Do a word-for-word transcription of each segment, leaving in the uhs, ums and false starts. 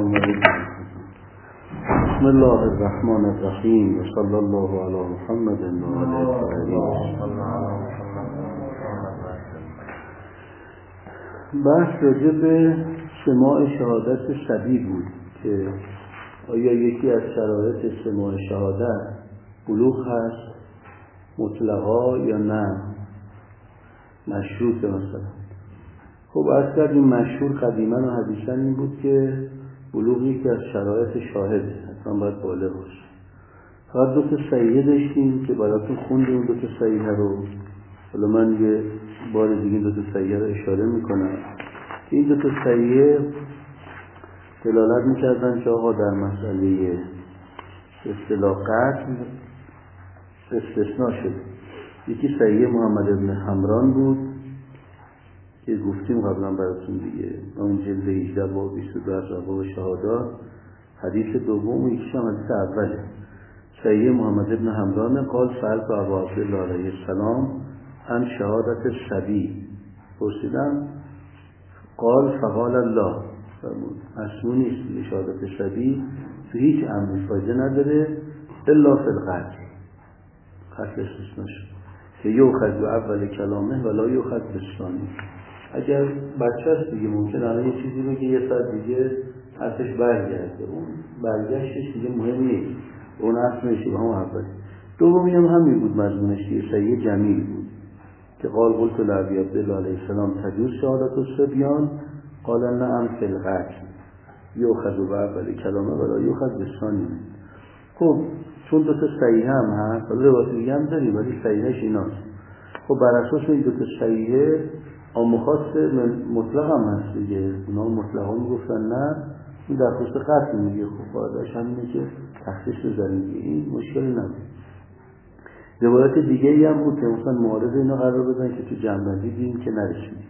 آمدید. بسم الله الرحمن الرحیم و صلی الله علی محمد و آله الطاهرین. بحث راجع به سماع شهادت صبی بود که آیا یکی از شرایط سماع شهادت بلوغ هست مطلقا یا نه مشروط مثلا. خب از کردیم مشهور قدیما و حدیثا این بود که بلوغ یکی از شرایط شاهده، حتما باید بالغ باشه. فقط دو تا صحیحه داشتیم که براتون خوندیم دو تا صحیحه رو. حالا من یه بار دیگه دو تا صحیحه رو اشاره میکنم که این دو تا صحیحه دلالت میکردن که آقا در مسئله اصطلاح قتل استثناء شده. یکی صحیحه محمد ابن حمران بود که گفتیم قبلا براتون دیگه، اون جلد هجده با بیست و دو از ابواب شهادات. حدیث دوم و یکیش هم حدیث اوله. صحیحه محمد ابن حمران قال سألت ابا عبدالله علیه السلام عن شهادت صبی، پرسیدم قال فقال الله، مسموع نیست شهادت صبی تو هیچ امری فایده نداره الا فی القتل، قتل استثناء شد که یوخذ به اول کلامه ولا یوخذ به ثانی. اگر بچه هست دیگه ممکن الان یه چیزی رو که یه ساعت دیگه حرفش برگرده، اون برگشتش دیگه مهم نیست، اون اصل میشه به هم اولی. دومی هم همین بود مضمونش که صحیح جمیل بود که قال قلت لعبی عبدالله علیه السلام تجوز شهادت الصبیان قال نعم فی القتل یوخذ به اول کلامه ولا یوخذ به ثانی. خب چون دو تا صحیح هم هست، روایت دیگه هم داریم ولی صحیحش ایناست. خب بر اساس این دو تا صحیح عام خاص مطلق هم هست دیگه، اونا مطلقا میگفتن نه این در خصوص قتل میگه. خب باید همینه که تخصیص بذاریم دیگه، این مشکلی نداره. روایت دیگه ای هم بود که مثلا معارض اینا قرار بدن که تو جنبندی دیدیم که نرسیدیم.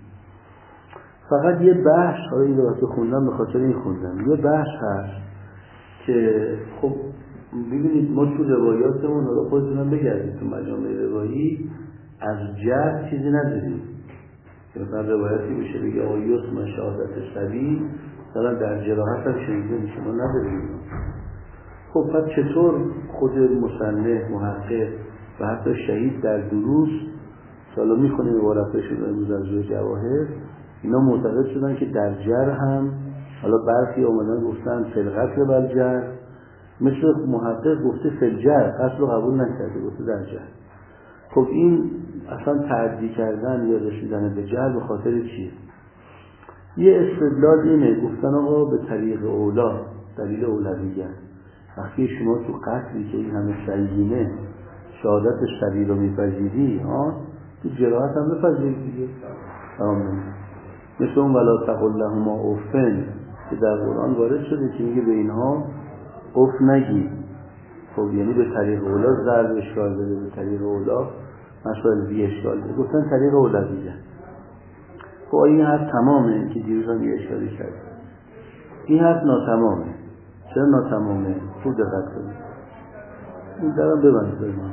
فقط یه بحث، حالا این روایت خوندم به خاطر این خوندم، یه بحث هست که خب ببینید ما تو روایاتمون، حالا خودتون بگردید تو مجامع روایی از جهل چیزی نداریم که مثلا روایتی بشه بگه آیوس من شهادت صبی مثلا در جراحت هم شنیده میشه، ما نداریم. خب پس چطور خود مصنف محقق و حتی شهید در دروس سالا میخونیم عبارتشون امروز از روی جواهر، اینا معتقد شدن که در جرح هم، حالا برخی اومدن گفتن فی القتل بالجرح، مثل محقق گفته فی الجرح، قتل رو قبول نکرده گفته در جرح. خب این اصلا تعدی کردن یا رسیدن به جرح به خاطر چیه؟ یه استدلال اینه، گفتن آقا به طریق اولا، دلیل اولویت، وقتی شما تو قتلی که این همه سنگینه شهادت صبی رو میپذیری، ها تو جراحت هم بپذیری دیگه. آمین. مثل اون ولا تقل لهما اوفن که در قرآن وارد شده که میگه به اینها اوف نگی. خب یعنی به طریق اولا ضرب اشکال بده، به طریق اولا مسائل بی اشکال بده، گفتن طریق اولویت. خب این حرف تمامه که دیروز هم یه اشکالی کرد، این حرف ناتمامه. چرا ناتمامه؟ خوب دقت کنید، این درم ببند برمان.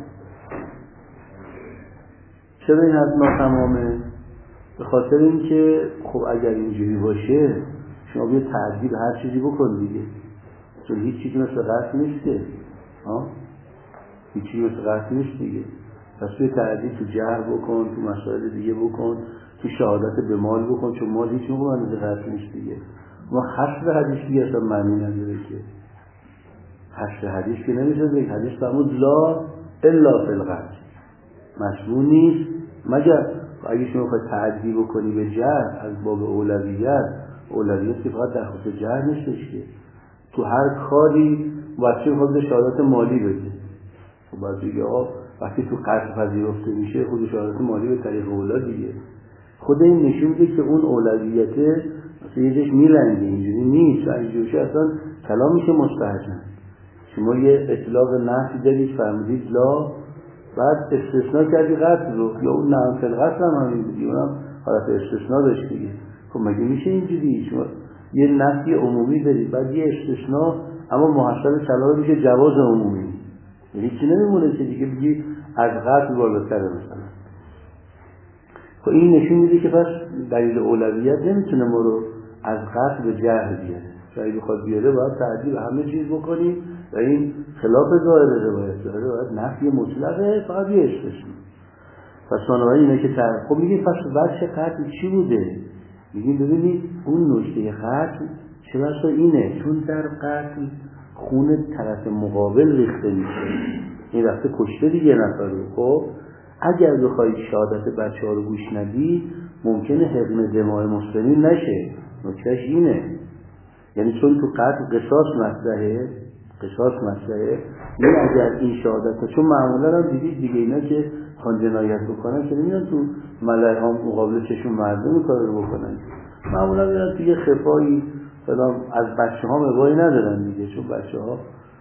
چرا این حرف ناتمامه؟ به خاطر این که خب اگر اینجوری باشه شما بیا تعدیل هر چیزی بکن دیگه، چون هیچ چیزی مثل قتل نیست که، ها هیچ چیزی مثل قتل نیست دیگه. پس بیا تعدیل تو جرح بکن، تو مسائل دیگه بکن، تو شهادت به مال بکن، چون مال هیچ موقع منیزه قتل نیست دیگه. ما حسب حدیث دیگه اصلا معنی نداره که، حسب حدیث که نمیشه دیگه. حدیث فرمود لا الا فی القتل، مشروع نیست مگر اگه شما خواهد تعدی بکنی به جرح از باب اولویت. اولویت که فقط در خصوص جرح نیستش که تو هر کاری بچه خود شهادت مالی بده. خب باید دیگه آقا وقتی تو قتل پذیرفته میشه خود شهادت مالی به طریق اولا دیگه. خود این نشون میده که اون اولویته مثلا یه جش میلنگه، اینجوری نیست. اینجوری شه اصلا کلام میشه مستحسن. شما یه اطلاق نفی دارید فرمودید لا، بعد استثناء کردی قتل رو، یا اون نعم فی القتل هم همین بودی، اونم حالت استثناء داشت دیگه. خب مگه میشه اینجوری؟ شما یه نفی عمومی دارید بعد یه استثناء، اما محصل کلام میشه جواز عمومی، یعنی چی نمیمونه که دیگه بگی از قتل بالاتره مثلا. خب این نشون میده که پس دلیل اولویت نمیتونه ما رو از قتل به جرح بیاره. اگه بخواد بیاره باید تعدیل همه چیز بکنیم و این خلاف ظاهر روایت داره، باید نفی مطلقه، فقط یه استثنا. پس بنابراین اینه که تعریف. خب میگیم پس وجه قتل چی بوده؟ میگیم ببینید اون نکته قتل چرا اینه، چون در قتل خون طرف مقابل ریخته میشه، این رفته کشته دیگه نفر رو. خب اگر بخواید شهادت بچه ها رو گوش ندی ممکنه حقن دماء مسلمین نشه. نکتهش اینه، یعنی چون تو قتل قصاص مطرحه، قصاص مطرحه، یعنی اگر این شهادت، چون معمولا هم دیدید دیگه اینا که خان جنایت بکنن که نمیان تو ملعه ها مقابل چشم مردم کار رو بکنن، معمولا میان توی خفایی فلان، از بچه ها مبایی ندارن دیگه، چون بچه ها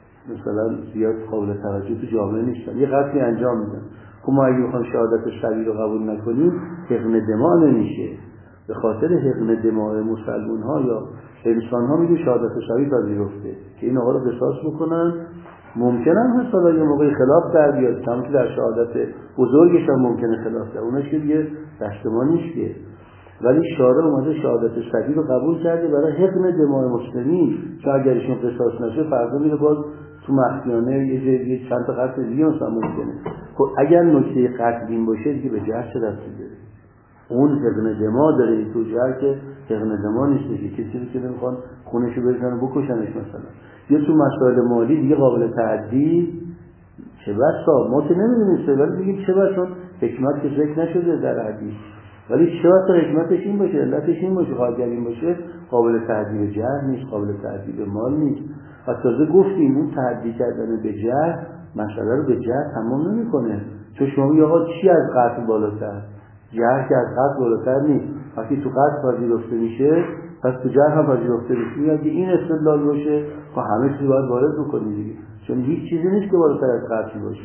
مثلا زیاد قابل توجه تو جامعه نیستن، یه قتلی انجام میدن. خب ما اگه بخوام شهادت شبیه رو قبول نکنیم حقن دماء نمیشه. به خاطر حقن دماء مسلمون ها یا انسان ها میگه شهادت شبیه پذیرفته که این آقا رو قصاص بکنن. ممکنه هم مثلا یه موقعی خلاف در بیاد، کما که در شهادت بزرگش هم ممکنه خلاف در، اونش که دیگه دست ما نیست که. ولی شارع اومده شهادت شبیه رو قبول کرده برای حقن دماء مسلمین که اگر ایشون قصاص نشه فردا میره باز تو مخفیانه یه جایی چند تا قتل دیگه مثلا ممکنه. خب اگر نکته قتل این باشه دیگه به جهر چه دستی داره؟ اون حقن دماء داره، این تو جهر که حقن دماء نیست دیگه، کسی که نمیخوان خونشو بریزن و بکشنش مثلا. یا تو مسائل مالی دیگه قابل تعدی چه بسا ما که نمیدونیم، ولی میگیم چه بسا حکمت که ذکر نشده در حدیث، ولی چه بسا حکمتش این باشه، علتش این باشه، اگر این باشه قابل تعدی به جهر نیست، قابل تعدی به مال نیست. و تازه گفتیم اون تعدی کردن به جهر مسئله رو به جهر تمام نمیکنه. چون شما میگی آقا چی از قتل بالاتر؟ جهر که از قتل بالاتر نیست. وقتی تو قتل پذیرفته میشه پس تو جهر هم پذیرفته میشه. اگه این استدلال باشه خب همه چیز باید وارد بکنی دیگه، چون هیچ چیزی نیست که بالاتر از قتل باشه،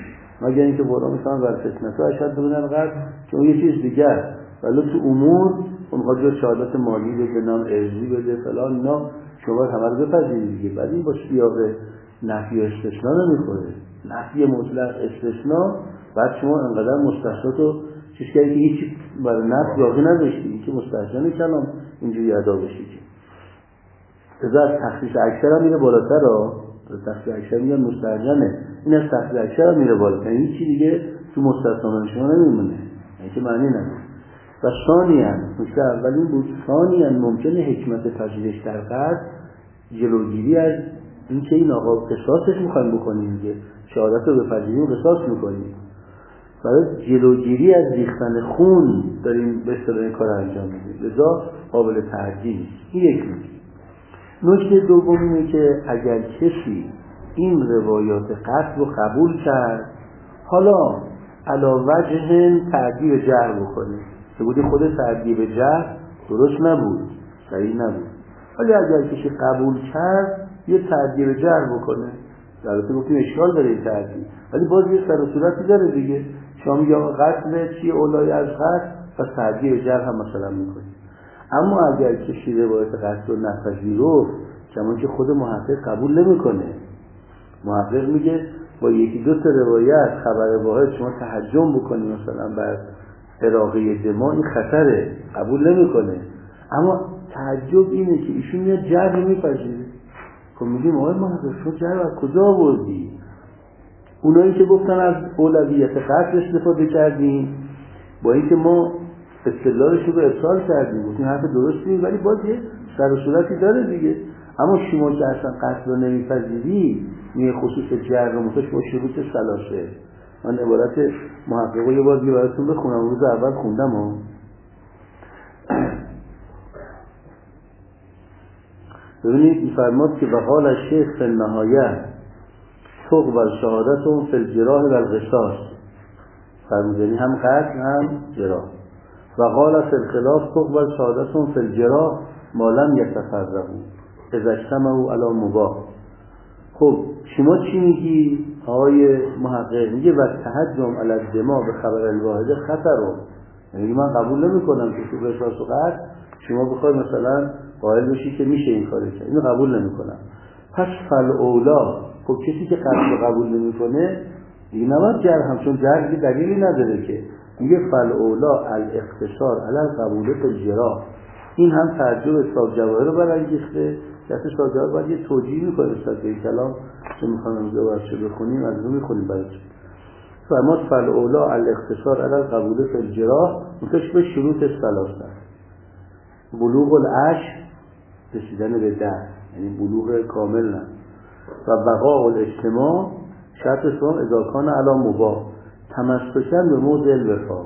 مگر اینکه قرآن مثلا بر فتنه تو اشد بودن قتل که اون یه چیز دیگه است. ولی تو امور اون خواهد جا شهادت مالی بده، نام ارزی بده فلان، اینا شما همه رو بپذیرید دیگه. ولی با سیاق نفی و استثناء نمیخوره، نفی مطلق استثناء، بعد شما انقدر مستثنا تو چیز کردی که هیچ برای نفی باقی نداشتی که مستثنا کلام اینجوری ادا بشی که از تخصیص اکثر هم میره بالاتر ها. تخصیص اکثر میگن مستعجنه، این از تخصیص اکثر هم میره بالاتر، این هیچی دیگه تو مستثنا شما نمیمونه، این که معنی نداره. و ثانیاً نکته اول این بود، ثانیاً ممکنه حکمت پذیرش در قتل جلوگیری از این که این آقا قصاصش میخوایم بکنیم دیگه، شهادت رو بپذیریم قصاص میکنیم، برای جلوگیری از ریختن خون داریم به اصطلاح این کار انجام میدیم، لذا قابل تعدیل نیست. این یک نکته. نکته دوم اینه که اگر کسی این روایات قتل رو قبول کرد، حالا علا وجه تعدیل جهر بکنه که بودی خود تعدیل جهر درست نبود، صحیح نبود، ولی اگر کسی قبول کرد یه تعدیل جهر بکنه، البته گفتیم اشکال داره این تعدیل، ولی باز یه سر و صورتی داره دیگه. شما میگه قتل چی اولای از قتل، پس تعدیل جهر هم مثلا میکنی. اما اگر کسی روایت قتل رو نپذیرفت، کما که خود محقق قبول نمیکنه، محقق میگه با یکی دو تا روایت خبر واحد شما تهجم بکنی مثلا بر اراقه دماء، این خطره، قبول نمیکنه. اما تعجب اینه که ایشون یه جهر میپذیره. خب میگیم آقای محقق شما جهر از کجا آوردی؟ اونایی که گفتن از اولویت قتل استفاده کردیم، با اینکه ما استدلالش رو به ارسال کردیم، گفتیم حرف درستی، ولی باز یه سر و صورتی داره دیگه. اما شما که اصلا قتل رو نمیپذیری، میگه خصوص جهر رو متوش با شروط سلاشه. من عبارت محقق رو یه بار دیگه براتون بخونم، روز اول خوندم ها. ببینید میفرماد که وقال الشیخ فی النهایه تقبل شهادتهم فی الجراح و القصاص، فرمودنی هم قتل هم جراح. وقال فی الخلاف تقبل شهادتهم فی الجراح ما لم یتفرقوا اذا اجتمعوا علی مباح. خب شما چی میگی آقای محقق؟ میگه و تهجم علی الدماء به خبر الواحد خطر. یعنی من قبول نمی کنم که تو قصاص و قتل شما بخوای مثلا قائل بشی که میشه این کارو کرد، اینو قبول نمی کنم. پس فالاولا، خب کسی که قتل رو قبول نمی کنه دیگه نباید جرح هم، چون جرح که دلیلی نداره که. میگه فالاولا الاقتصار علی قبولت الجراح. این هم تعجب اصحاب جواهر رو برانگیخته دست شاگرد باید یه توجیه میکنه نسبت به این کلام که میخوام امروز برش بخونیم، از اون میخونیم براتون. فرمود فالأولا الاختصار علی القبول فی الجراح متش به شروط ثلاثه: بلوغ العشر، رسیدن به ده، یعنی بلوغ کامل نه، و بقاء الاجتماع، شرط اسلام اذا کان علی مباح تمسکن به موضع الوفاق.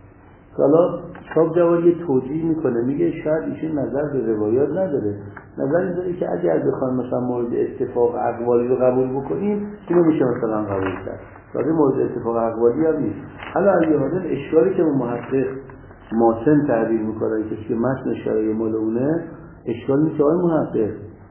حالا صاحب جواد یه توجیه میکنه، میگه شاید ایشون نظر به روایات نداره، نظر داره که اگر بخوایم مثلا مورد اتفاق اقوالی رو قبول بکنیم اینو میشه مثلا قبول کرد، ولی مورد اتفاق اقوالی هم نیست. حالا از یه حالت اشکالی که محقق ماتن تعبیر میکنه کسی که متن شرایع مال اونه، اشکال نیست که آقای محقق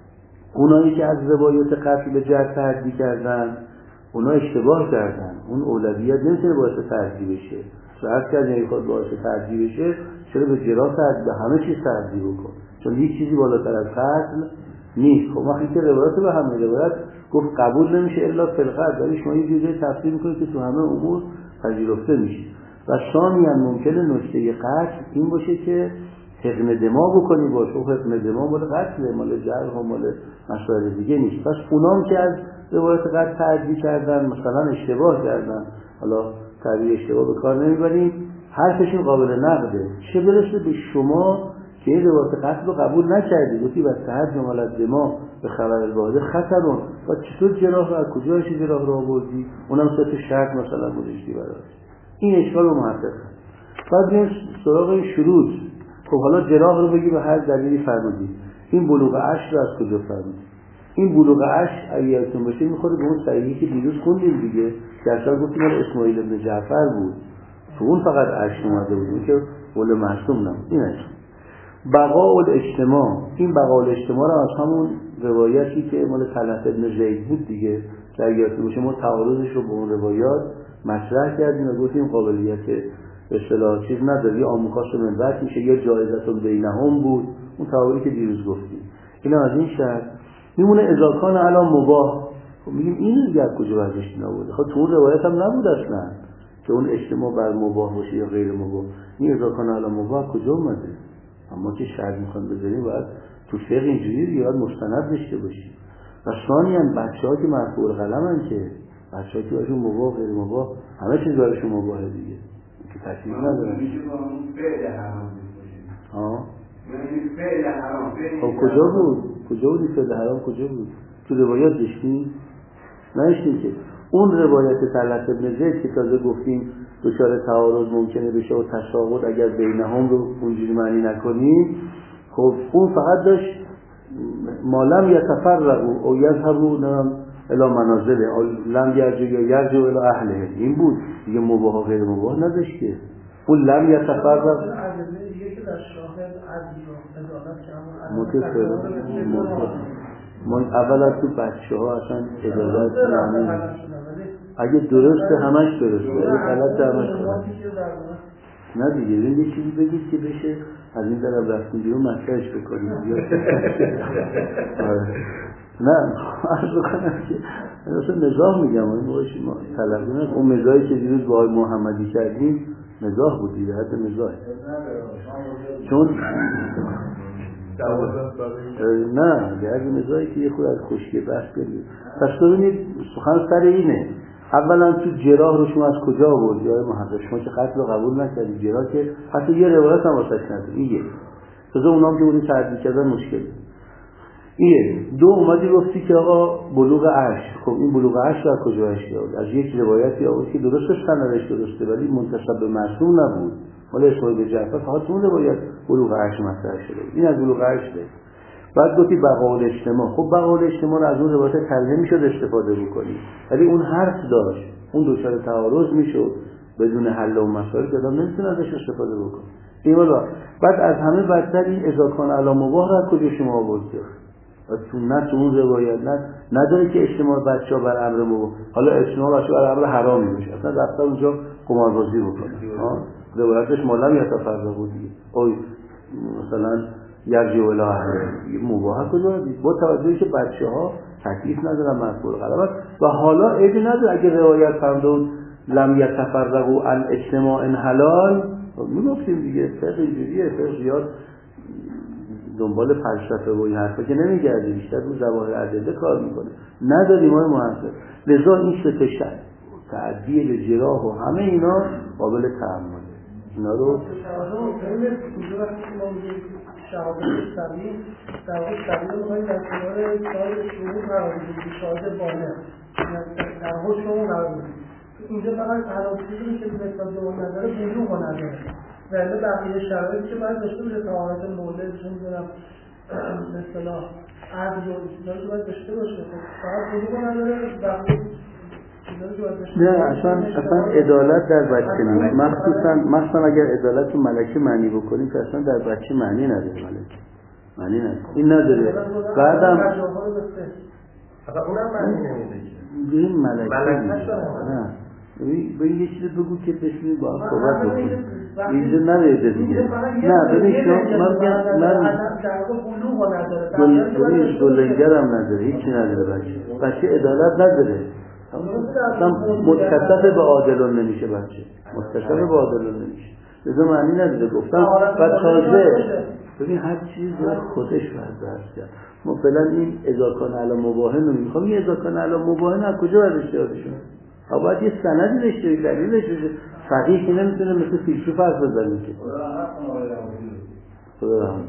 اونایی که از روایات قطعی به جرح تعدی کردن اونا اشتباه کردن، اون اولویت نمیتونه باعث تعدی بشه. شاید که اگه خود باعث تعدی بشه چرا به جراح تعدی، به همه چیز تعدی بکن، چون هیچ چیزی بالاتر از قتل نیست. خب وقتی که روایات به همه روایت گفت قبول نمیشه الا فی القتل، ولی شما یه جوری تفسیر میکنید که تو همه امور پذیرفته میشه. و ثانیاً ممکنه نکته قتل این باشه که حقن دماغ بکنی باشه، و حقن دماغ مال قتل، مال جرح و مال مسائل دیگه نیست. پس اونام که از روایت قتل تعدی کردن مثلا اشتباه کردن، حالا تعبیر اشتباه به کار نمیبریم، حرفشون قابل نقده. چه برسه به شما که این روایت قتل رو قبول نکردی، گفتی بس تحت مال دماغ به خبر الواحد خطرون، و چطور جراح رو از کجا هشی جراح رو آوردی؟ اونم سه شرط مثلا گذاشتی براش. این اشکال رو محقق. بعد بریم سراغ شروط. خب حالا جراح رو بگی به هر دلیلی فرمودی، این بلوغ عشر رو از کجا فرمودی؟ این بلوغ عشر اگه یادتون باشه میخوره به اون صحیحی که دیروز خوندیم دیگه، که اصلا گفتیم مال اسماعیل ابن جعفر بود، تو اون فقط عشر اومده بود که قول معصوم نبود. این عشر بقاء الاجتماع، این بقاء الاجتماع رو از همون روایتی که مال طلحه ابن زید بود دیگه، که اگه یادتون باشه ما تعارضش رو با اون روایات مطرح کردیم و گفتیم قابلیت به اصطلاح چیز نداره، یا آموخاش منبت میشه یا جایزتون بینهم بود، اون تعاریضی که دیروز گفتیم. اینا از این شرط میمونه اذا کان علی مباح. خب میگیم این دیگه از کجا برداشت نبوده؟ خب تو اون روایت هم نبود اصلا که اون اجتماع بر مباح باشه یا غیر مباح. این اذا کان علی مباح کجا اومده؟ اما که شرط میخوان بذاریم باید تو فقه اینجوری یاد مستند داشته باشیم. و ثانیاً بچه‌ها که مرفوع القلمن، که بچه‌ها که براشون مباح غیر مباح همه چیز براشون مباحه دیگه، که تکلیف نداره. میشه با اون فعل حرام باشیم. ها یعنی فعل حرام. خب کجا بود؟ کجا بود فعل حرام کجا بود؟ تو روایات داشتیم؟ نشدیم که اون روایت طلحه ابن زید که تازه گفتیم دچار تعارض ممکنه بشه و تشاقق اگر بینهم رو اونجوری معنی نکنیم. خب اون فقط داشت مالم یتفرقوا او یذهبوا نام الی منازل او لم یرجو یا یرجو الی اهله، این بود دیگه. مباح و غیر مباح نداشت که اون لم یتفرق عدله دیگه که در شاهد عدل و عدالت که همون متفرق. ما اول از تو بچه ها اصلا عدالت یعنی اگه درسته همش درسته، اگه غلط همش غلط. نه دیگه این یه چیزی بگید که بشه از این طرف رفتیم بیرون مطرحش بکنیم. نه عرض بکنم که اصلا مزاح میگم، این باشی ما تلقی نه اون مزاحی که دیروز با آقای محمدی کردیم مزاح بود دیگه، حتی مزاح چون نه اگه مزاحی که یه خود از خشکی بحث بریم. پس ببینید سخن سر اینه، اولا تو جراح رو شما از کجا آوردی آقای محقق؟ شما که قتل رو قبول نکردی، جراح که حتی یه روایت هم واسش نداری. این یک تازه اونام که اونی تعدیل کردن مشکل. این دو اومدی گفتی که آقا بلوغ عشر. خب این بلوغ عشر از کجا هستی؟ از یک روایتی آورد که درستش سندش درسته ولی منتسب به معصوم نبود، ولی اسماعیل جعفر فقط اون روایت بلوغ عشر مطرح شده. این از بلوغ عشر. بعد گفتی بقاء الاجتماع. خب بقاء الاجتماع رو از اون روایت کلمه میشد استفاده بکنی، ولی اون حرف داشت، اون دچار تعارض میشد، بدون حل و مسائل که آدم نمیتونه ازش استفاده بکنه. این والا بعد از همه بدتر این اذا کان علی مباح را کجا شما آوردید؟ تو نه تو اون روایت نه نداره که اجتماع بچه‌ها بر امر مباح، حالا اجتماع بچه‌ها بر امر حرامی باشه، اصلا رفتن اونجا قماربازی بکنن. ها روایتش مالم یتفرق بود دیگه، اوی مثلا یرجو الی اهله مباح کجا دید؟ با توجهی که بچه‌ها تکلیف ندارن مرفوع القلم و حالا عیبی نداره اگه روایت فرمود لم یتفرقوا عن اجتماع حلال، میگفتیم دیگه فقه اینجوریه، فقه زیاد دنبال فلسفه و این حرفا که نمیگرده، بیشتر رو ظواهر ادله کار میکنه. نداریم ما محقق. لذا این سه تا شرط تعدیل جراح و همه اینا قابل تأمله. اینا رو شهادت سبیل در واقع سبیل رو باید در کنار سایر شروع قرار بدید، شهادت بالغ در حکم اون قرار بدید. اینجا فقط حرام‌سوزی که نسبت به اون نداره بلوغ نداره، ولی بقیه شرایطی که باید داشته باشه طهارت مولد چون می‌دونم به اصطلاح عقل و چیزا رو باید داشته باشه، فقط بلوغ نداره بقیه نه اصلا اصلا عدالت در بچه نیست، مخصوصا مخصوصا اگر عدالت رو ملکه معنی بکنیم که اصلا در بچه معنی نداره، ملکه معنی نداره، این نداره. بعدم اصلا اونم معنی نمیده که این ملکه ملکه نه ببین یه چیزی بگو که بشینیم با هم صحبت بکنیم، اینجا نمیده دیگه. نه ببین شما من من ببین دولنگرم نداره، هیچی نداره بچه بچه عدالت نداره، اصلا متصف به عادلون نمیشه بچه، متصف به عادلون نمیشه، لذا معنی نداره. گفتم و تازه ببین هر چیز باید خودش وضعیت کرد. ما فعلا این اذا کان علی مباح نمیخوام، این اذا کان علی مباح از کجا باید اشتیارشون؟ باید یه سندی داشته، دلیلش بشه. فقیه که نمیتونه مثل فیلسوف حرف بزنه که خدا رحمت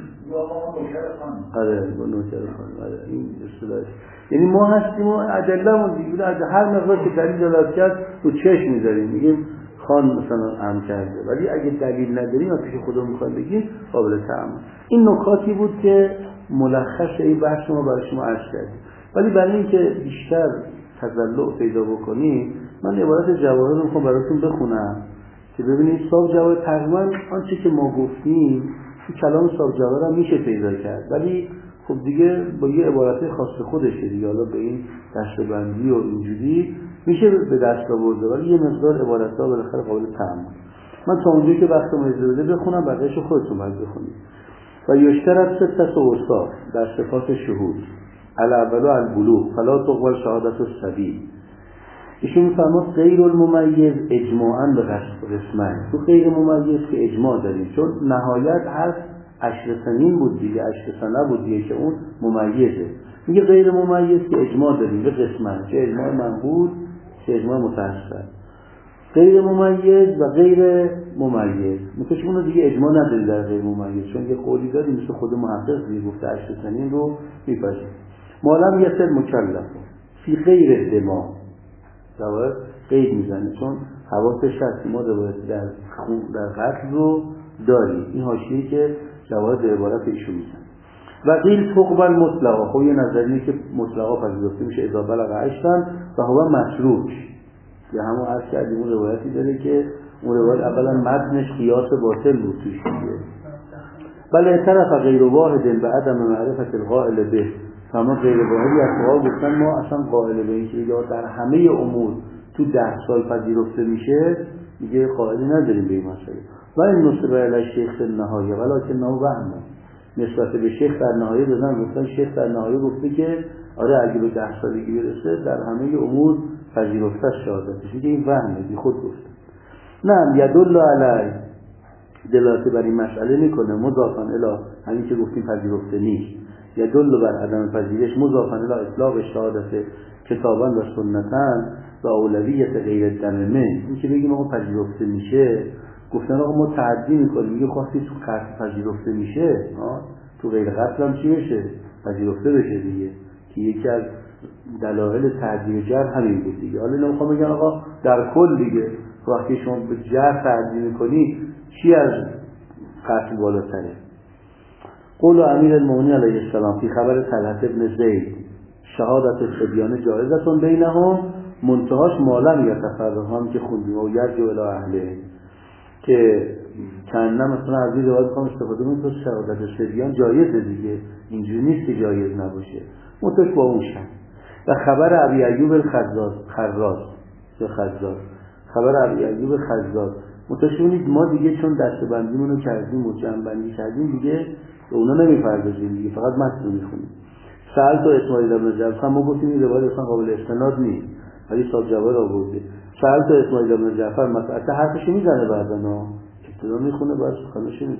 آره با نوکر خانم آره این اصطلاحش. یعنی ما هستیم و ادله‌مون دیگه هر مقدار که دلیل دلالت کرد رو چشم میذاریم، میگیم خان مثلا ام کرده، ولی اگه دلیل نداریم و پیش خودمون میخوایم بگیم قابل تأمل. این نکاتی بود که ملخص این بحث ما برای شما عرض کردیم، ولی برای اینکه بیشتر تضلع پیدا بکنیم من عبارت جواهر رو میخوام براتون بخونم که ببینید صاحب جواهر تقریبا آنچه که ما گفتیم تو کلام صاحب جواهر هم میشه پیدا کرد، ولی خب دیگه با یه عبارت خاص خودشه دیگه، حالا به این دسته‌بندی و اینجوری میشه به دست آورده، ولی یه مقدار عبارت‌ها بالاخره قابل تأمل. من تا اونجایی که وقت اجازه بده بخونم، بقیه‌شو خودتون باید بخونید. و یشترط ستة اوصاف در صفات شهود الاول البلوغ فلا تقبل شهادت الصبی. ایشون می‌فرماد غیر الممیز اجماعاً به قسمین. تو غیر ممیز که اجماع داریم، چون نهایت هست عشر سنین بود دیگه، عشر سنه بود دیگه که اون ممیزه. میگه غیر ممیز که اجماع داریم به قسمین، چه اجماع منقول چه اجماع متأثر. غیر ممیز و غیر ممیز مثل اونو دیگه اجماع نداری در غیر ممیز، چون یه قولی داریم مثل خود محقق دیگه گفته عشر سنین رو میپذیره. مالم یسر مکلف فی غیر دماغ جواب قید میزنه، چون حواسش هست ما روایت در خون در قتل رو داریم. این حاشیه‌ای که جواب در عبارت ایشون میزنه. و قیل تقبل مطلقا، خب یه نظریه که مطلقا پذیرفته میشه اذا بلغ عشرا و هو مسروق، یا همون عرض کردیم اون روایتی داره که اون روایت اولا متنش قیاس باطل بود توش دیگه. بل اعترف غیر واحد به عدم معرفت القائل به، اما غیر واحدی از فقها گفتن ما اصلا قائل به این که یا در همه امور تو ده سال پذیرفته میشه دیگه قائلی نداریم به این مسئله. و این نصبه علی شیخ النهایه ولکن نه وهم، نسبت به شیخ در نهایه بزن گفتن شیخ در نهایه گفته که آره اگه به ده سالگی برسه در همه امور پذیرفته شهادتش، دیگه این وهمه بی خود گفته. نه یدل علی دلالت بر این مسئله میکنه مضافا الی همین که گفتیم پذیرفته نیست، یدل بر عدم پذیرش مضافا الی اطلاق شهادت کتابا و سنتا و اولویت غیر الدم. این که بگیم آقا پذیرفته میشه، گفتن آقا ما تعدی میکنیم، میگه خواستی تو قتل پذیرفته میشه تو غیر قتل هم چی بشه؟ پذیرفته بشه دیگه، که یکی از دلایل تعدی جرح همین بود دیگه. حالا اینا میخوام بگن آقا در کل دیگه وقتی شما به جرح تعدی میکنی چی از قتل بالاتره؟ قول امیر المؤمنین علیه السلام فی خبر طلحه ابن زید شهادت الصبیان جایزتون بینهم منتهاش مالم یا تفرقان که خوندیم و یرجع الی اهله، که کنم مثلا از این روایت میخوام استفاده کنم که شهادت صبیان جایزه دیگه، اینجوری نیست که جایز نباشه، منتهاش با اون شد. و خبر ابی ایوب الخزاز خراز یا خزاز خبر ابی ایوب خزاز متشونید ما دیگه چون دسته‌بندیمون رو کردیم و جمع‌بندی کردیم دیگه به اونا نمیپردازیم دیگه، فقط متن میخونیم. سأل تو اسماعیل ابن جعفر، ما گفتیم این روایت اصلا قابل استناد نیست ولی صاحب جواهر آورده. سأل تو اسماعیل ابن جعفر مسئله حرفش میزنه بعداً ابتدا میخونه بعد سخنش میگه.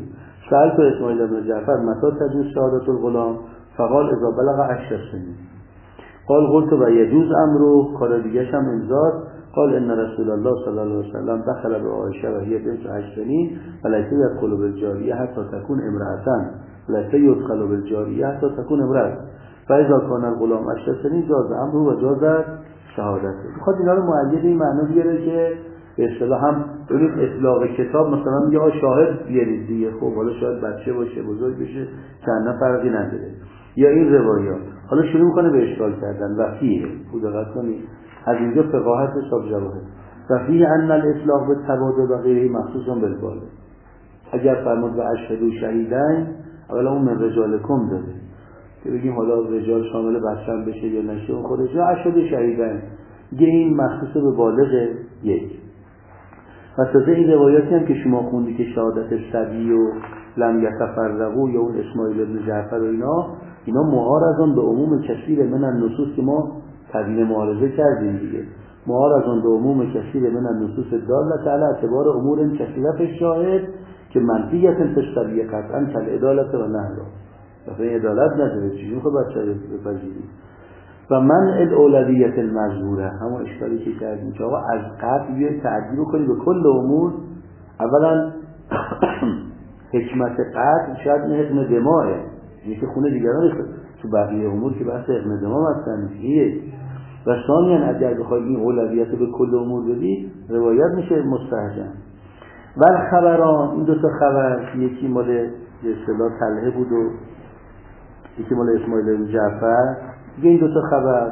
سألت اسماعیل بن جعفر متى تجوز شهادة الغلام فقال اذا بلغ عشر سنین. قال قلت و یجوز امرو، کار دیگه هم امضا. قال ان رسول الله صلی الله علیه و سلم دخل به عایشه و هي بنت عشر سنین فلیس يدخل بالجاریه حتی تكون امرأة ولیس يدخل بالجاریه حتی تكون امرأة فاذا كان الغلام عشر سنین جاز امرو و جاز شهادته. میخواد اینا رو مؤید این معنی بیاره که به اصطلاح هم ببینید اطلاق کتاب مثلا میگه آ شاهد بیارید دیگه، خب حالا شاید بچه باشه بزرگ بشه چند فرقی نداره. یا این روایات حالا شروع میکنه به اشکال کردن و فیه خود دقت کنید از اینجا فقاهت حساب جواهر و فیه ان الاطلاق به تبادل و غیره مخصوصا بالبالغ. اگر فرمود و اشهدوا شهیدین اولا اون من رجالکم داره که بگیم حالا رجال شامل بچه هم بشه یا نشه اون خودش، یا اشهدوا شهیدین دیگه این مخصوص به بالغ یک. و تازه این روایاتی هم که شما خوندی که شهادت صبی و لم یتفرقوا یا اون اسماعیل بن جعفر و اینا اینا معارضون به عموم کثیر من النصوص که ما تبیین معارضه کردیم دیگه. معارضون به عموم کثیر من النصوص دالة علی اعتبار امور کثیره فی الشاهد که منفیت التشبیه قطعا کل عدالت و نحوه. مثلا عدالت نداره چیزی میخواد بچه رو بپذیری. و من الاولویت المجبوره همون اشکالی که کردیم که آقا از قطع بیاید تعدیل کنید به کل امور. اولا حکمت قطع شاید این حکم دماغه یعنی که خونه دیگران ریخته تو بقیه امور که بحث حکم دماغ هستن نیست. و ثانیاً اگر بخواید این اولویت به کل امور بدید روایت میشه مستحجن. ول خبران این دو تا خبر یکی مال به اصطلاح طلحه بود و یکی مال اسماعیل بن جعفر دیگه این دو تا خبر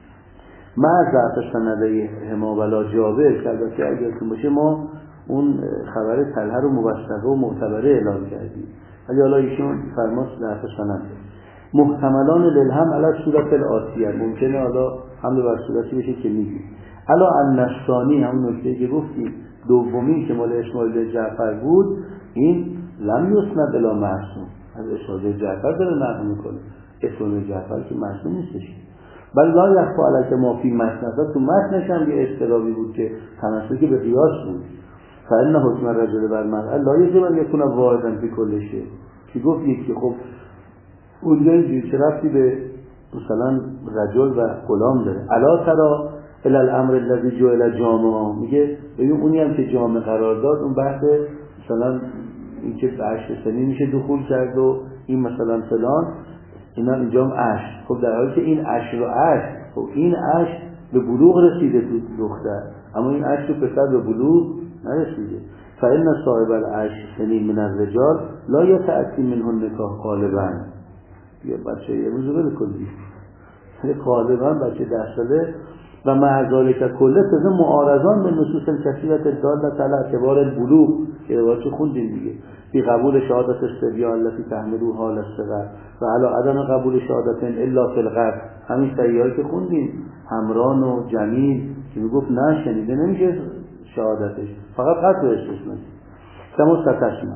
ما ضعف سنده هما ولا جابر کرده که اگر که باشه ما اون خبر طلحه رو موثقه و معتبره اعلام کردیم ولی حالا ایشون فرماس ضعف سنده محتملان للهم علی صورت الاتیه ممکنه حالا حمل بر صورتی بشه که میگیم علا النصانی همون نکته که گفتیم دومی که مال اسماعیل جعفر بود این لم یسند الی معصوم از اسماعیل جعفر داره نقل میکنه. اسماعیل جعفر که معصوم نیستش بل لا یخفی علیک ما فی مسند تو متنش هم یه اضطرابی بود که تمسک به قیاس بود. فإن حکم الرجل بر المرأة لا یجب ان یکون واحدا فی کل شیء که گفت یکی خب اونجا اینجوری چه رفتی به مثلا رجل و غلام داره. الا ترى الی الامر الذی جعل جامعا میگه ببین اونی هم که جامع قرار داد اون بحث مثلا این که به عشر سنین میشه دخول کرد و این مثلا فلان اینا اینجا هم عشر. خب در حالی که این عشر و عشر خب این عشر به بلوغ رسیده تو دختر اما این عشر پسر به بلوغ نرسیده. فإن صاحب العشر سنین من الرجال لا یتأتی منه النکاح غالبا. یه بچه یه روزو بده کلی غالبا بچه ده ساله و مع ذلک کله تازه معارضان به نصوص الکثیرة دالة علی اعتبار البلوغ که روایت خوندیم دیگه بی قبول شهادت الصبیان التي تحملوا حال الصغر و علی عدم قبول شهادت الا فی الغرب. همین صحیحایی که خوندیم همران و جمیل که میگفت نه شنیده نمیشه شهادتش فقط قطع استثناء کما ستشمل.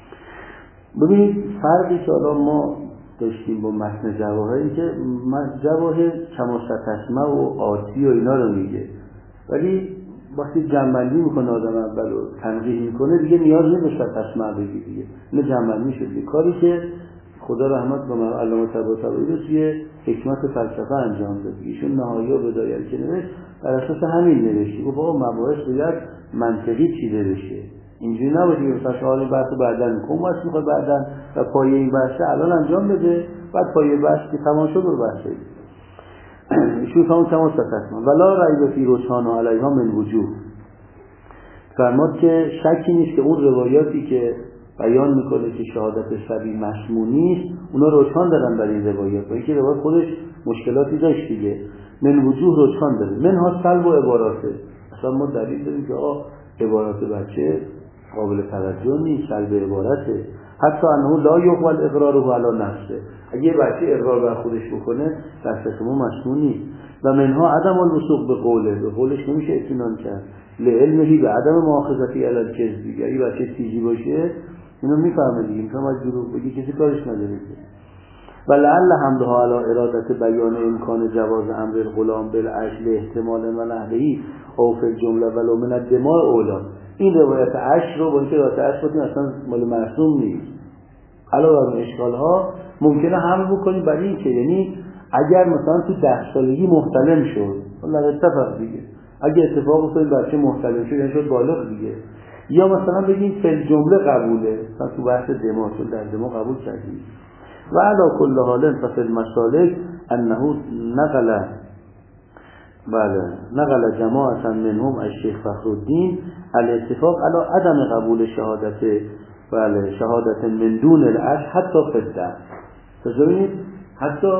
ببینید فرقی که حالا ما داشتیم با متن جواهر این که جواهر کما ستشمل و آتی و اینا رو میگه ولی وقتی جمع‌بندی میکنه آدم اول رو تنقیح میکنه دیگه نیاز نیست به ستشمل بگی دیگه اینو جمع‌بندی شده. کاری که خدا رحمت کنه علامه طباطبایی رو توی حکمت فلسفه انجام داد. ایشون نهایی و بدایت که نوشت بر اساس همین نوشته گفت آقا مباحث باید منطقی چیده بشه اینجوری نباشه که مثلا شعار بحث بعداً میکنم واسه میخواد بعداً و پایه این بحث الان انجام بده بعد پایه بحث که تمام شد رو بحث بده. ایشون همون تمام ستسمان ولا ریب فی رجحان علیها من وجوه فرماد که شکی نیست که اون روایاتی که بیان میکنه که شهادت صبی مشمول نیست اونا رجحان دارن برای این روایات و اینکه روایت خودش مشکلاتی داشت دیگه. من وجوه رجحان داره منها سلب و عباراته. اصلا ما دلیل داریم که آه عبارات بچه قابل توجه نیست سلب عبارته. حتی انه لا یقبل اقراره علی نفسه اگه بچه اقرار بر خودش بکنه دست ما مشمول نیست. و منها عدم الوثوق به قوله به قولش نمیشه اطمینان کرد لعلمه به عدم مؤاخذتی علی الکذب. اگه بچه تیزی باشه اینو میفهمه دیگه میفهمه از دروغ بگی کسی کارش نداره. و لعل حملها علی ارادت بیان امکان جواز امر الغلام بالعجل احتمال و نحوی او فی الجمله ولو من الدماء اولا. این روایت عشر رو با اینکه روایت عشر بودیم اصلا مال معصوم نیست علاوه بر اشکال ها ممکنه حمل بکنیم برای این که یعنی اگر مثلا تو ده سالگی محتلم شد والله اتفاق دیگه، اگه اتفاق افتاد بچه محتلم شد یعنی شد بالغ دیگه، یا مثلا بگیم فل جمله قبوله، مثلا تو بحث دماغ شد در دماغ قبول کردیم. و علا کل حال فصل مسالک انه نقل بله نقل جماعتا منهم الشیخ فخرالدین الاتفاق علی عدم قبول شهادت بله شهادت من دون العش حتی فدر. تجربید حتی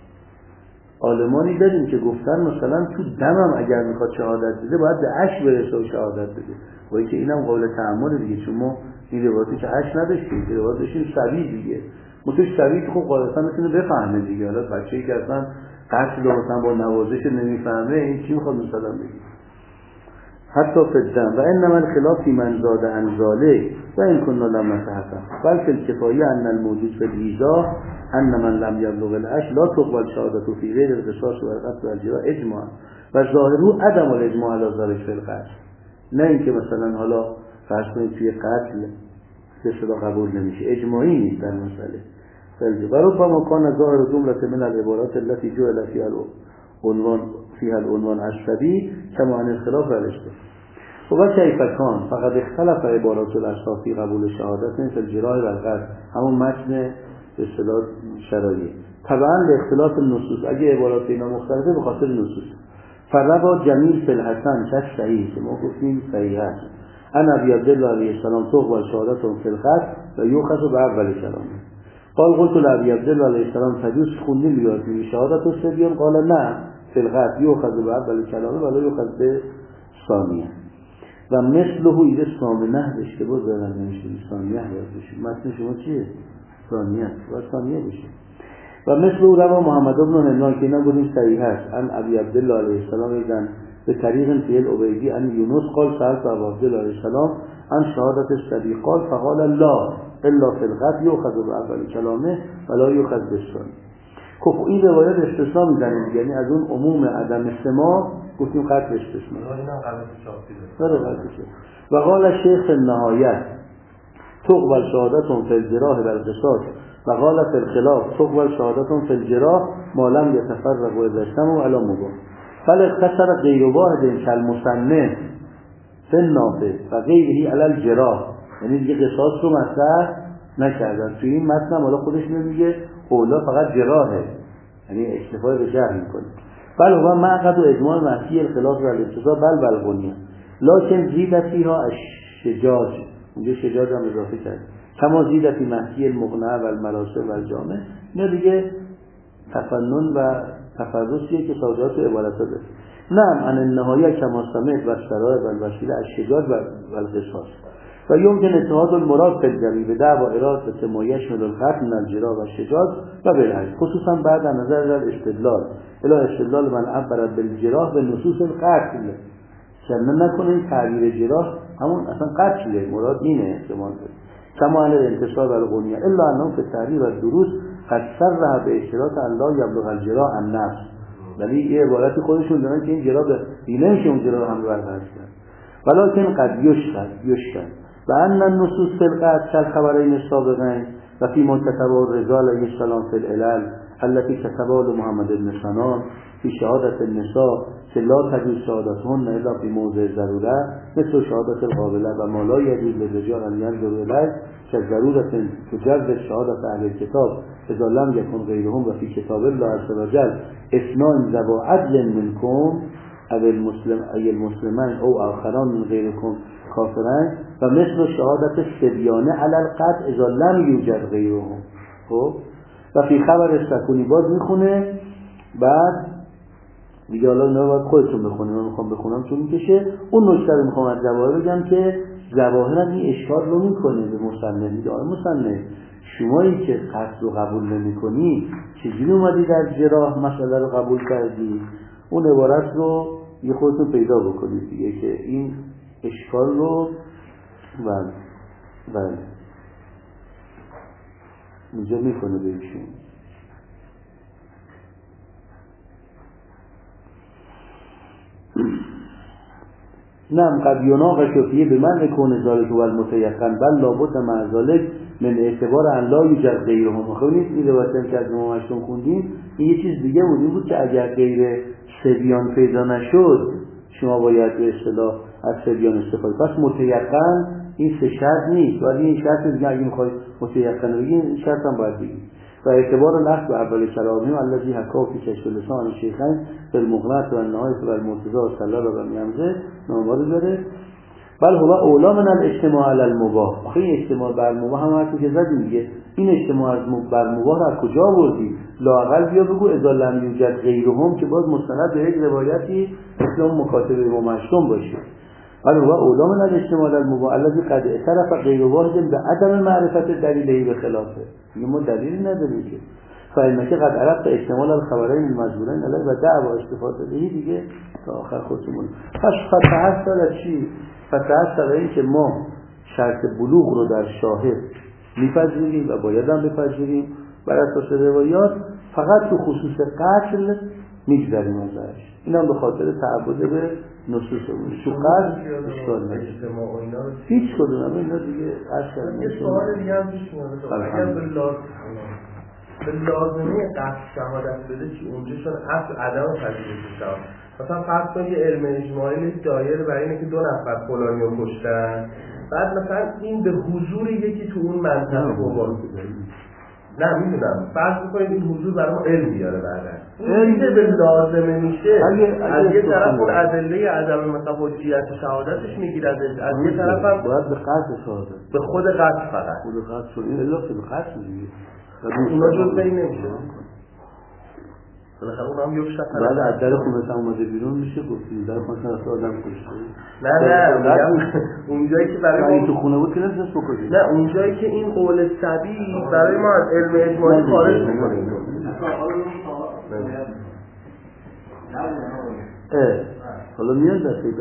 عالمانی داریم که گفتن مثلا تو دمم اگر میخواد شهادت بده باید به عش برسه و شهادت بده، ولی که اینم قول تعمل دیگه، چون ما این روایتی که عش نداشتیم، این روایت داشتیم سبی دیگه، متوش سبی که خب غالبا میتونه بفهمه دیگه، حالا بچه‌ای که اصلا قتل رو مثلا با نوازش نمیفهمه این چی میخواد مثلا بگه حتی فدم. و انما الخلاف فی من زاد عن ذلك و ان كنا لم نتحقق بلکه الکفایه ان الموجود فی الایذا ان من لم یبلغ العش لا تقبل شهادته فی غیر القصاص و القتل و الجراح اجماعا و ظاهره عدم الاجماع علی ذلك فی القتل. نه اینکه مثلا حالا فرض کنید توی قتل کسی قبول نمیشه، اجماعی نیست در مسئله. و ربما کان ظاهر جمله من العبارات التي جعل فيها العنوان فيها العنوان الشبيه كما عن الخلاف الاشتباه. و کیف کان فقد اختلف عبارات الاشخاص في قبول شهادت مثل الجراح و القتل، همون متن به اصطلاح شرعی طبعا به اختلاف النصوص، اگه عبارات اینا مختلفه به خاطر نصوص. فروا جمیل فی الحسن که صحیح که ما گفتیم صحیح است ان ابی عبدالله علیه السلام تقبل شهادتهم فی القتل و یؤخذ باول کلامه. قال قلت لأبي عبد الله عليه السلام تجوز خوندن بیاد شهادت السبیان؟ قال نه فی القتل یؤخذ باول کلامه ولا یؤخذ بثانیه. و مثله ایده ثامنه اشتباه دارن نمیشه ثانیه یاد بشه، متن شما چیه؟ ثانیه و ثانیه بشه. و مثل او روا محمد بن هنان که اینا بودیم صحیح است ان ابی عبدالله علیه السلام ایدن به طریق فیل عبیدی ان یونس قال سألت ابی عبدالله علیه السلام ان شهادت السبی قال فقال لا الا فی القتل یؤخذ باول کلامه ولا یؤخذ بالثانی. خب این روایت استثناء میزنه، یعنی از اون عموم عدم استماع گفتیم قتل استثناء. و قال شیخ النهایت تقبل شهادتهم فی الجراح و القصاص و قال فی الخلاف تقبل شهادتهم فی الجراح ما لم یتفرقوا اذا اجتمعوا علی مباح. بل اقتصر غیر واحد کالمصنف فی النافع و غیره علی الجراح، یعنی دیگه قصاص رو مطرح نکردن. توی این متن هم حالا خودش میگه اولا فقط جراحه، یعنی اکتفای به جرح میکنه. بل هو معقد و اجماع محکی الخلاف و الانتزاع بل بلغونیه لکن زید فیها الشجاج، اونجا شجاج هم اضافه کرد کما زید فی محکی المقنع و المراسل و الجامع. نه دیگه تفنن و تفرسیه که سازات و عبارت داره. نعم ان النهایه کما سمعت و الشرائع و الوسیله الشجاج و القصاص و یمکن اتحاد المراد فی الجری به دعوا اراده ما یشمل القتل من الجراح و الشجاج و بالعکس، خصوصا بعد از نظر الاستدلال الی استدلال من عبر بالجراح به نصوص القتل، چون نکنه تعبیر جراح همون اصلا قتل مراد اینه احتمال کما علی الانتصاب القونیه الا انه فی التحریر و الدروس قد صرح به اشتراط الله یبلغ الجراح النفس، ولی یه عبارتی خودشون دارن که این جراح به اینه که اون جراح هم برقرار کرد ولکن قد یشتد یشتد و ان النصوص فی القتل كالخبرین السابقین و فی منتسب الرضا علیه السلام فی العلل التي كتبها محمد بن سنان فی شهادت النساء که لا تجوز شهادتهن الا فی موضع ضروره مثل شهادت القابله و ما لا یجوز للرجال ان ينظروا الیه که ضرورت تجوز شهادت اهل الکتاب اذا لم یکن غیرهم و فی کتاب الله عز وجل اثنان ذو عدل منکم او المسلم ای المسلمین او آخران من غیرکم کافرین و مثل شهادت سبیانه علی القتل اذا لم یوجد غیرهم. خب و فی خبر سکونی باز میخونه بعد دیگه حالا اینا رو باید خودتون بخونیم، من میخوام بخونم چون میکشه. اون نکته رو میخوام از جواهر بگم که جواهر هم این اشکال رو میکنه به مصنف، میگه آره مصنف شمایی که قتل رو قبول نمی کنی چجوری اومدی در جراح مسئله رو قبول کردی؟ اون عبارت رو یه خودتون پیدا بکنید دیگه که این اشکال رو بله بله اینجا میکنه بهشون. نعم قد يناقش فيه بمن يكون ذلك والمتيقن بل لابد مع ذلك من اعتبار ان لا یوجد غیرهم. خب نیست این روایتی که از امام هشتم خوندیم این یه چیز دیگه بود، این بود که اگر غیر صبیان پیدا نشد شما باید به اصطلاح از صبیان استفاده. پس متیقن این سه شرط نیست، ولی این شرط دیگه اگه میخواید متیقن بگید این شرط هم باید بگید. و اعتبار نقد به اول کلامیم الذی حکا فی کشف لسان شیخین بالمغنات و النهایه و المرتضی و سلال و میمزه ناموارو داره. بل هو اولا من الاجتماع علی المباح. آخه این اجتماع بر مباح هم حرفی که زدیم دیگه، این اجتماع از بر مباح را از کجا آوردی؟ لااقل بیا بگو اذا لم یوجد غیرهم که باز مستند به یک روایتی اسلام مکاتبه امام هشتم باشه. بل هو اولا من الاجتماع علی المباح الذی قد اعترف غیر واحد به عدم معرفت دلیلی به خلافه. ما دلیلی نداریم که فإنك قد عرفت احتمال الخبرین المذکورین علیه و دعوا استفاده دهی دیگه تا آخر خودمون. پس فتحصل چی؟ فتحصل این که ما شرط بلوغ رو در شاهد میپذیریم و باید هم بپذیریم بر اساس روایات، فقط تو خصوص قتل میگذریم ازش. این هم به خاطر تعبد به نصوصمون. تو قتل اشکال نداره. هیچ کدوم اینا دیگه اصلا یه سوال دیگه هم پیش میاد. اگر به لازم به لازمه قصد شهادت بده چی اونجا شون اصل عدم پذیرش شهادت. مثلا فرض کنید یه علم اجماعی دایر برای اینه که دو نفر فلانی رو کشتن، بعد مثلا این به حضور یکی تو اون منطقه بابا نه میدونم فرض میکنید این حضور برای ما علم بیاره بعدا این که به لازمه میشه از یه طرف اون ادله عدم مثلا حجیت شهادتش میگیره، از یه طرف هم باید به قصد شهادت به خود قصد فقط خود قصد شد این الا که به قصد دیگه اونا جز این نمیشه. بالاخره اون هم یک شخص بعد از در خونه اومده بیرون میشه گفتیم در مثلا اصلا آدم کشته. نه نه میگم اونجایی که برای ما تو خونه بود که نمیشه بکنیم. نه اونجایی که این قول سبی برای ما از علم اجماعی خارج میکنیم. اه حالا میاد دسته